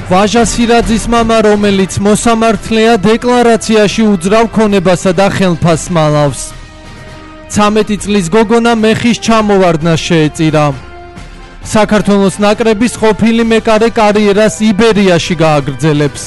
ვაჟა სირაძის მამა, რომელიც მოსამართლეა, დეკლარაციაში უძრავ ქონებასა და ხელფას მალავს. 13 წლის გოგონა მეხის ჩამოვარდნას შეეწირა. საქართველოს ნაკრების ყოფილი მეკარე კარიერას იბერიაში გააგრძელებს.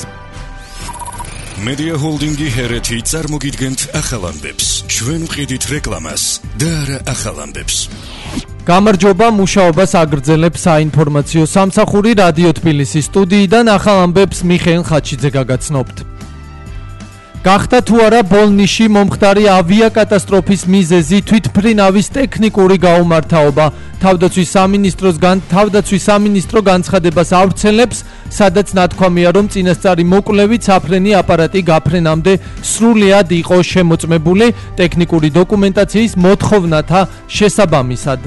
Media Holding-ი ჰერეთი წარმოგიდგენთ ახალ ამბებს. ჩვენ ვყიდით რეკლამას და არა ახალ ამბებს. გამარჯობა, მუშაობას აგრძელებს საინფორმაციო სამსახური რადიო თბილისის სტუდიიდან ახალ ამბებს მიხეილ ხაჩიძე გაგაცნობთ. გახდა თუ არა ბოლნიში მომხდარი ავიაკატასტროფის მიზეზი თვითმფრინავის ტექნიკური გაუმართაობა. თავდაცვის სამინისტრო განცხადებას ავრცელებს, სადაც ნათქვამია, რომ წინასწარი მოკვლევით საფრენი აპარატი გაფრენამდე სრულად იყო შემოწმებული ტექნიკური დოკუმენტაციის მოთხოვნათა შესაბამისად.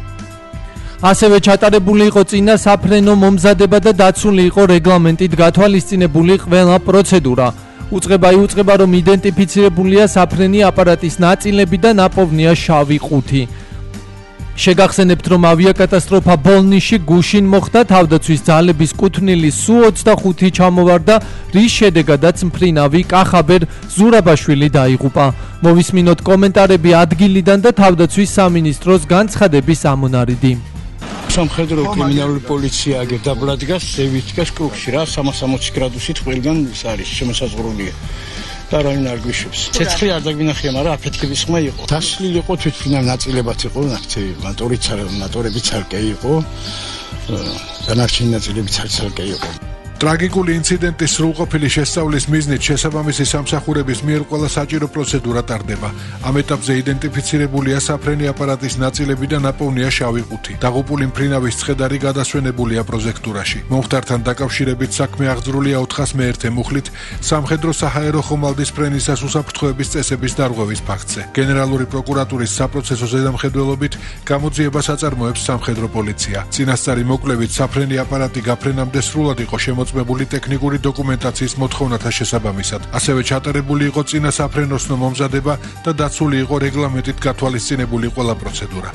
ასევე ჩატარებული იყო წინა საფრენო მომზადება და დაცული იყო რეგლამენტით გათვალისწინებული ყველა პროცედურა. უწყება, რომ იდენტიფიცირებულია საფრენი აპარატის ნაწილები და ნაპოვნია შავი ყუთი. შეგახსენებთ, რომ ავიაკატასტროფა ბოლნიში გუშინ მოხდა, თავდაცვის ძალების კუთვნილი Su-25 ჩამოვარდა, რის შედეგადაც მფრინავი კახაბერ ზურაბაშვილი დაიღუპა. მოვისმინოთ კომენტარები ადგილიდან და თავდაცვის სამინისტროს განცხადების ამონარიდი. სამხედრო კრიმინალური პოლიცია დაბლა დგას, ზევით დგას კრუგში რა 360 გრადუსით ყველგან ის არის შემოსაზღვრულია. და რაიმ არ გვიშვებს. ცეცხლი არ დაგვინახია, მაგრამ აფეთქების ხმა იყო. დასლილი იყო თვითმფრინავი ნაწილებად იყო, ნახეთ, მატორებიც არკე იყო. დანარჩენი ნაწილებიც არკე იყო. ტრაგიკული ინციდენტის სრულყოფილი შესწავლის მიზნით შესაბამისი სამსახურების მიერ ყველა საჭირო პროცედურა ტარდება. ამ ეტაპზე იდენტიფიცირებულია საფრენი აპარატის ნაწილები და ნაპოვნია შავი ყუთი. დაღუპული მფრინავის ცხედარი გადასვენებულია პროζექტურაში. მომხდართან დაკავშირებით საქმე აღძრულია 401 მუხლით სამხედრო საჰაერო ხომალდის ფრენისას უსაფრთხოების წესების დარღვევის ფაქტზე. გენერალური პროკურატურის საპროცესო ზედამხედველობით გამოძიებას აწარმოებს სამხედრო პოლიცია. წინასწარი მოკვლევით საფრენი აპარატი გაფრენამდე სრულად იყო მოწმებული ტექნიკური დოკუმენტაციის მოთხოვნათა შესაბამისად. ასევე ჩატარებული იყო წინა საფრენოსნო მომზადება და დაცული იყო რეგლამენტით გათვალისწინებული ყველა პროცედურა.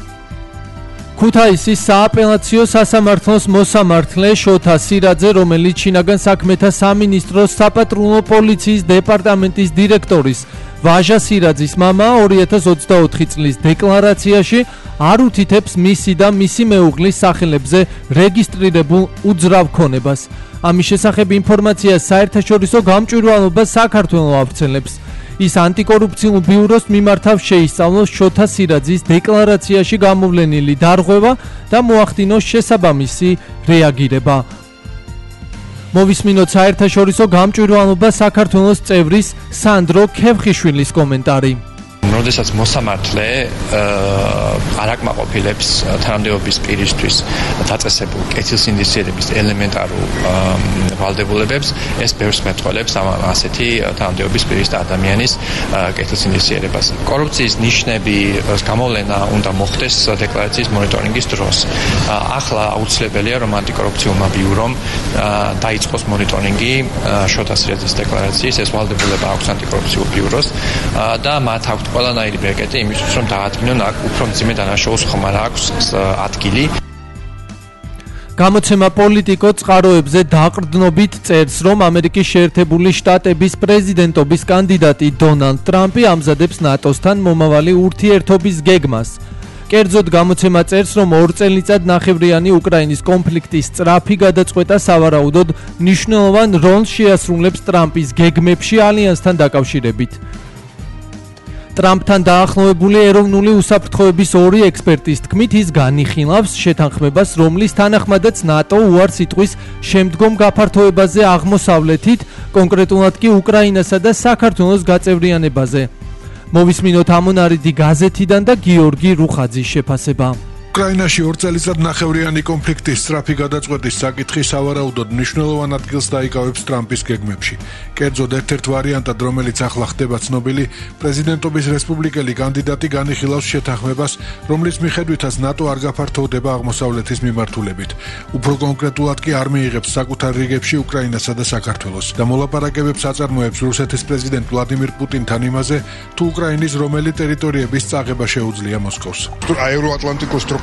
ქუთაისის სააპელაციო სასამართლოს მოსამართლე შოთა სირაძე, რომელიც შინაგან საქმეთა სამინისტროს საპატრულო პოლიციის დეპარტამენტის დირექტორის ვაჟა სირაძის მამა 2024 წლის დეკლარაციაში არ უთითებს მისი და მისი მეუღლის სახელებზე რეგისტრირებულ უძრავ ქონებას. ამის შესახებ ინფორმაციას საერთაშორისო გამჭვირვალობა საქართველოს ავრცელებს. ის ანტიკორუფციულ ბიუროს მიმართავ შეისწავლოს შოთა სირაძის დეკლარაციაში გამოვლენილი დარღვევა და მოახდინოს შესაბამისი რეაგირება. მოვისმინოთ საერთაშორისო გამჭვირვალობა საქართველოს წევრის სანდრო ქევხიშვილის კომენტარი. როდესაც მოსამართლე არ აკმაყოფილებს თანამდებობის პირისთვის დაწესებულ კეთილსინდისიერების ელემენტარულ ვალდებულებებს, ეს ბევრს მეტყველებს ასეთი თანამდებობის პირის და ადამიანის კეთილსინდისიერებას. კორუფციის ნიშნები გამოვლენა უნდა მოხდეს დეკლარაციის მონიტორინგის დროს. ახლა აუცილებელია, რომ ანტიკორუფციულმა ბიურომ დაიწყოს მონიტორინგი შოთა სირაძის დეკლარაციის, ეს ვალდებულება აქვს ანტიკორუფციულ ბიუროს და მათ აქვთ ყველანაირი ბეკეტი იმისთვის, რომ დაადგინონ აქ უფრო მძიმე დანაშაულს ხომ არ აქვს ადგილი. გამოცემა პოლიტიკო წყაროებზე დაყრდნობით წერს, რომ ამერიკის შეერთებული შტატების პრეზიდენტობის კანდიდატი დონალდ ტრამპი ამზადებს ნატოსთან მომავალი ურთიერთობის გეგმას. კერძოდ გამოცემა წერს, რომ 2 წელიწად ნახევრიანი უკრაინის კონფლიქტის სწრაფი გადაწყვეტა სავარაუდოდ მნიშვნელოვან როლს შეასრულებს ტრამპის გეგმებში ალიანსთან დაკავშირებით. ტრამპთან დაახლოებული ეროვნული უსაფრთხოების 2 ექსპერტის თქმით, ის განიხილავს შეთანხმებას, რომლის თანახმადაც ნატო უარს იტყვის შემდგომ გაფართოებაზე აღმოსავლეთით, კონკრეტულად კი უკრაინასა და საქართველოს გაწევრიანებაზე. მოვისმინოთ ამონარიდი გაზეთიდან და გიორგი რუხაძის შეფასება. უკრაინაში 2 წელიწად ნახევრიანი კონფლიქტის სწრაფი გადაწყვეტის საკითხი სავარაუდოდ მნიშვნელოვან ადგილს დაიკავებს ტრამპის გეგმებში. კერძოდ ერთ-ერთ ვარიანტად, რომელიც ახლა ხდება ცნობილი, პრეზიდენტობის რესპუბლიკელი კანდიდატი განიხილავს შეთანხმებას, რომლის მიხედვითაც ნატო არ გაფართოვდება აღმოსავლეთის მიმართულებით. უფრო კონკრეტულად კი არ მიიღებს საკუთარ რიგებში უკრაინასა და საქართველოს და მოლაპარაკებებს აწარმოებს რუსეთის პრეზიდენტ ვლადიმირ პუტინთან იმაზე, თუ უკრაინის რომელი ტერიტორიების წაღება შეუძლია მოსკოვს. აეროატლანტიკოს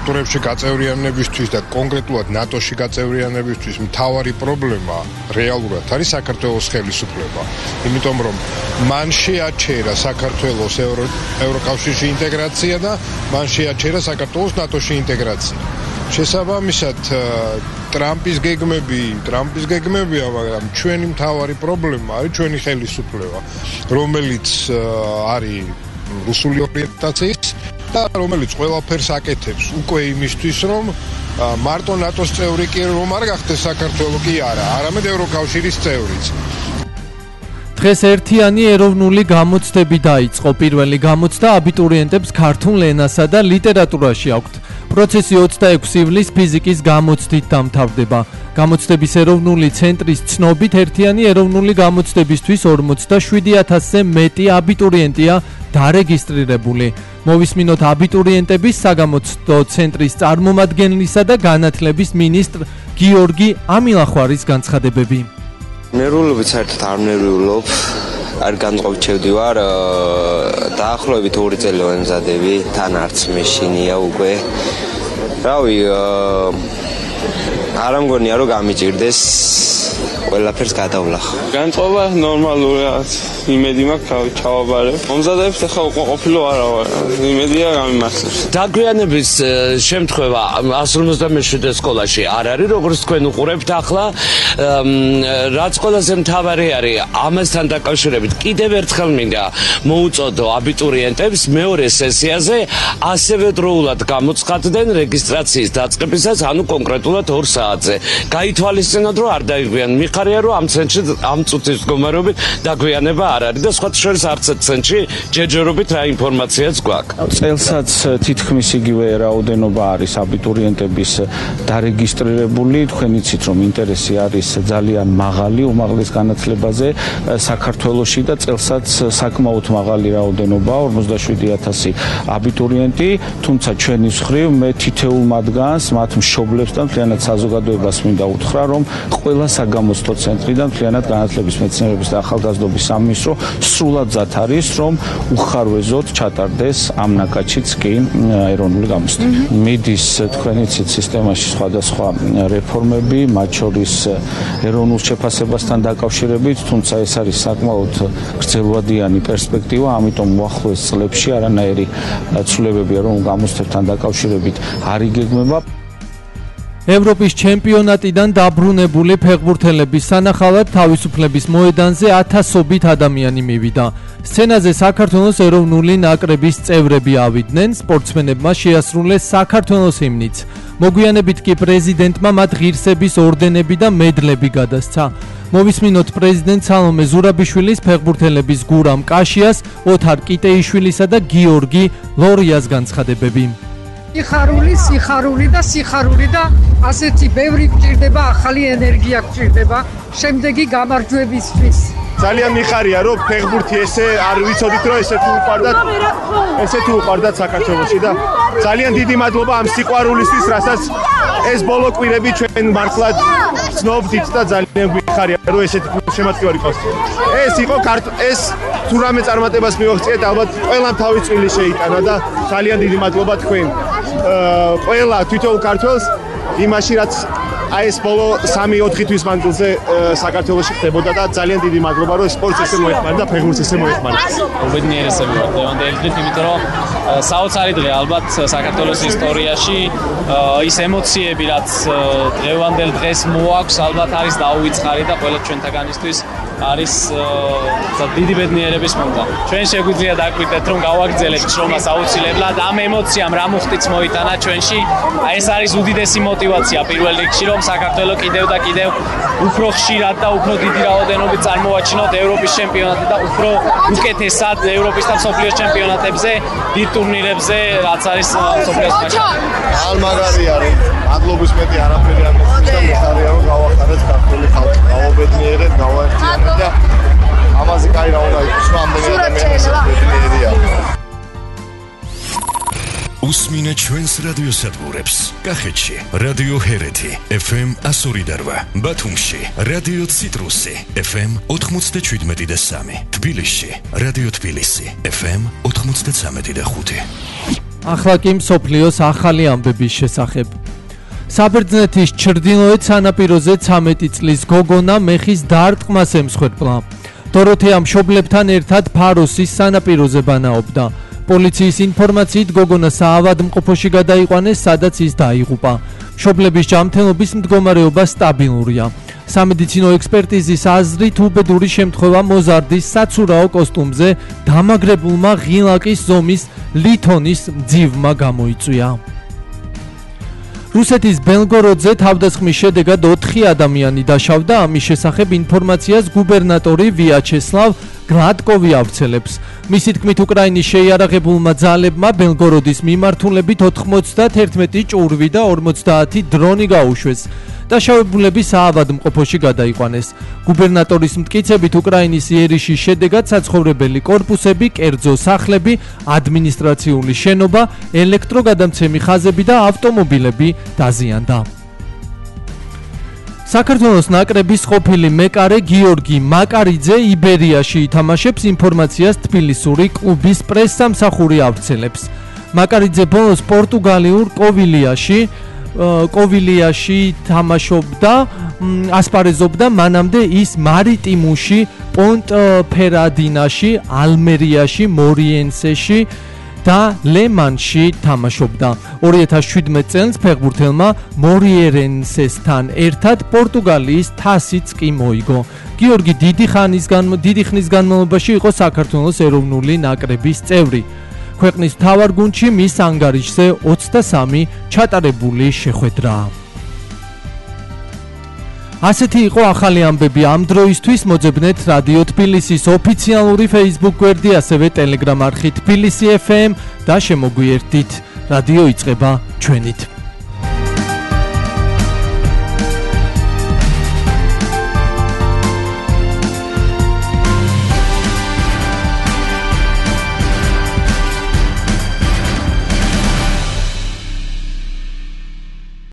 სტრუქტურებში გაწევრიანებისთვის და კონკრეტულად ნატოში გაწევრიანებისთვის მთავარი პრობლემა რეალურად არის საქართველოს ხელისუფლება. იმიტომ რომ მან შეაჩერა საქართველოს ევროკავშირში ინტეგრაცია და მან შეაჩერა საქართველოს ნატოში ინტეგრაცია. შესაბამისად ტრამპის გეგმებია, მაგრამ ჩვენი მთავარი პრობლემა არის ჩვენი ხელისუფლება, რომელიც არის რუსული ორიენტაციის და რომელიც ყველაფერს აკეთებს უკვე იმისთვის, რომ მარტო ნატოს წევრი კი რომ არ გახდეს საქართველო კი არა, არამედ ევროკავშირის წევრიც. დღეს ერთიანი ეროვნული გამოცდები დაიწყო. პირველი გამოცდა აბიტურიენტებს ქართულ ენასა და ლიტერატურაში აქვთ. პროცესი 26 ივლისს ფიზიკის გამოცდით დამთავრდება. გამოცდების ეროვნული ცენტრის ცნობით ერთიანი ეროვნული გამოცდებისთვის 47,000-ზე მეტი აბიტურიენტია დარეგისტრირებული. მოვისმინოთ აბიტურიენტების საგამოცდო ცენტრის წარმომადგენლისა და განათლების მინისტრ გიორგი ამილახვარის განცხადებები. ნერვიულობით საერთოდ არ ნერვიულობ, არ განწყობჩევდი ვარ, დაახლოებით 2 წელი ვემზადები, თან არც მეშინია უკვე. რავი, არ ამგონია რომ გამიჭირდეს, ყველაფერს გადავლახო. განწყობა ნორმალურია, იმედი მაქვს ჩავაბარებ. მომზადებს ახლა ყოფილი არა ვარ, იმედია გამიმართლებს. დაგვიანების შემთხვევა 157 სკოლაში არ არის, როგორც თქვენ უყურებთ ახლა, რაც ყველაზე მთავარი არის ამასთან დაკავშირებით კიდევ ერთხელ მინდა მოუწოდო აბიტურიენტებს მეორე სესიაზე ასევე დროულად გამოცხადდნენ რეგისტრაციის დაწყებისას, ანუ კონკრეტულად 2 საათზე. გაითვალისწინოთ, რომ არ დაიგვიან. მიხარია, რომ ამ ცენტრში ამ წუთის მდგომარეობით დაგვიანება არ არის და სხვა შორის არც ერთ ცენტრში ჯერჯერობით რა ინფორმაციაც გვაქვს. წელსაც თითქმის იგივე რაოდენობა არის აბიტურიენტების დარეგისტრირებული. თქვენ იცით, რომ ინტერესი არის ძალიან მაღალი უმაღლეს განათლებაზე საქართველოში და წელსაც საკმაოდ მაღალი რაოდენობა 47,000 აბიტურიენტი, თუმცა ჩვენი მხრივ მე თითოეულ მათგანს, მათ მშობლებს და მთლიანად საზოგადოებას მინდა უთხრა, რომ ყველა საგამოცდო ცენტრიდან მთლიანად განათლების მეცნიერების და ახალგაზრდობის სამინისტრო სრულად ძათ არის, რომ უხარვეზოდ ჩატარდეს ამ ნაკაჩიც კი ეროვნული გამოცდა. მიდის თქვენ იცით სისტემაში სხვადასხვა რეფორმები, მათ შორის ეროვნულ შეფასებასთან დაკავშირებით, თუმცა ეს არის საკმაოდ გრძელვადიანი პერსპექტივა, ამიტომ უახლოეს წლებში არანაირი ცვლილებები ეროვნულ გამოცდებთან დაკავშირებით არ იგეგმება. ევროპის ჩემპიონატიდან დაბრუნებული ფეხბურთელების სანახავად თავისუფლების მოედანზე ათასობით ადამიანი მივიდა. სცენაზე საქართველოს ეროვნული ნაკრების წევრები ავიდნენ, სპორტსმენებმა შეასრულეს საქართველოს ჰიმნიც. მოგვიანებით კი პრეზიდენტმა მათ ღირსების ორდენები და მედლები გადასცა. მოვისმინოთ პრეზიდენტ სალომე ზურაბიშვილის, ფეხბურთელების გურამ კაშიას, ოთარ კიტეიშვილისა და გიორგი ლორიას განცხადებები. სიხარული და ასეთი ბევრი გჭირდება, ახალი ენერგია გჭირდება შემდეგი გამარჯვებისთვის. ძალიან მიხარია, რომ ფეხბურთი ესე არ ვიცოდით, რომ ესე თუ უყვარდათ საქართველოში და ძალიან დიდი მადლობა ამ სიყვარულისთვის, რასაც ეს ბოლო კვირები ჩვენ მართლაც ცნობდით და ძალიან მიხარია, რომ ესეთი შემატკივარი ყავს. ეს თუ რამე წარმატებას მივაღწიეთ, ალბათ ყველამ თავის წვლილი შეიტანა და ძალიან დიდი მადლობა თქვენ ყველა თითოეულ ქართველს იმაში, რაც აი ეს ბოლო 3-4 თვის მანძილზე საქართველოში ხდებოდა და ძალიან დიდი მადლობა, რომ სპორტს ესე მოეხმარა და ფეხბურთს ესე მოეხმარა. უბედნიერესები ვარ დღევანდელი დღით, იმიტომ რომ საოცარი დღე ალბათ საქართველოს ისტორიაში, ის ემოციები, რაც დღევანდელ დღეს მოაქვს, ალბათ არის დაუვიწყარი და ყველა ჩვენთაგანისთვის არის დიდი ბედნიერების მომენტი. ჩვენ შეგვიძლია დაგვიტეთ, რომ გავაგრძელებთ შრომას აუცილებლად, ამ ემოციამ რა მუხტიც მოიტანა ჩვენში. ეს არის უდიდესი мотиваცია პირველ რიგში, რომ საქართველოს კიდევ და კიდევ უფრო ხშირად და უფრო დიდი რაოდენობით წარმოვაჩინოთ ევროპის ჩემპიონატზე და უფრო უკეთესად ევროპის და მსოფლიოს ჩემპიონატებზე, დიდ ტურნირებზე, რაც არის მსოფლიოს მასშტაბით. ალმაგარი არის, მადლობის მეტი არაფერი არ მოხდეს და მიხარია, რომ გავახარეთ ქართული ხალხი, გავაბედნიერეთ, გავაერთიანეთ და ამაზე კაი რა უნდა იყოს, რომ ამდენი ადამიანის ბედნიერია. უსმინე ჩვენს რადიოსადგურებს. კახეთში რადიო ჰერეთი FM 102.8, ბათუმში რადიო ციტრუსი FM 97.3, თბილისში რადიო თბილისი FM 93.5. ახლა კი მსოფლიოს ახალი ამბების შესახებ. საბერძნეთის ჩრდილოეთ სანაპიროზე 13 წლის გოგონა მეხის დარტყმას ემსხვერპლა. დოროთეა მშობლებთან ერთად ფაროსის სანაპიროზე ბანაობდა. პოლიციის ინფორმაციით გოგონა საავადმყოფოში გადაიყვანეს, სადაც ის დაიღუპა. მშობლების ჯანმრთელობის მდგომარეობა სტაბილურია. სამედიცინო ექსპერტიზის აზრით უბედური შემთხვევა მოზარდის საცურაო კოსტუმზე დამაგრებულმა ღილაკის ზომის ლითონის ძივმა გამოიწვია. რუსეთის ბელგოროდზე თავდასხმის შედეგად 4 ადამიანი დაშავდა. ამის შესახებ ინფორმაციას გუბერნატორი ვიაჩესლავ გლატკოვი ავრცელებს. მისი თქმით, უკრაინის შეიარაღებულმა ძალებმა ბელგოროდის მიმართულებით 91 ჭურვი და 50 დრონი გაუშვეს. დაშავებულები საავადმყოფოში გადაიყვანეს. გუბერნატორის მტკიცებით, უკრაინის იერიშის შედეგად საცხოვრებელი კორპუსები, კერძო სახლები, ადმინისტრაციული შენობა, ელექტროგადამცემი ხაზები და ავტომობილები დაზიანდა. საქართველოს ნაკრების ყოფილი მეკარე გიორგი მაკარიძე იბერიაში ითამაშებს, ინფორმაციას თბილისური კლუბის პრესსამსახური ავრცელებს. მაკარიძე ბოლოს პორტუგალიურ კოვილიაში თამაშობდა, ასპარეზობდა, მანამდე ის მარიტიმუში, პონტფერადინაში, ალმერიაში, მორიენსეში და ლემანში თამაშობდა. 2017 წელს ფეხბურთელმა მორიენსესთან ერთად პორტუგალიის თასიც კი მოიგო. გიორგი დიდი ხნის განმავლობაში იყო საქართველოს ეროვნული ნაკრების წევრი. ქვეყნის მთავარ გუნდში მის ანგარიშზე 23 ჩატარებული შეხვედრა. ასეთი იყო ახალი ამბები ამ დროისთვის. მოძებნეთ რადიო თბილისის ოფიციალური Facebook გვერდი, ასევე Telegram არხი თბილისი FM და შემოგვიერთდით. რადიო იწყება ჩვენით.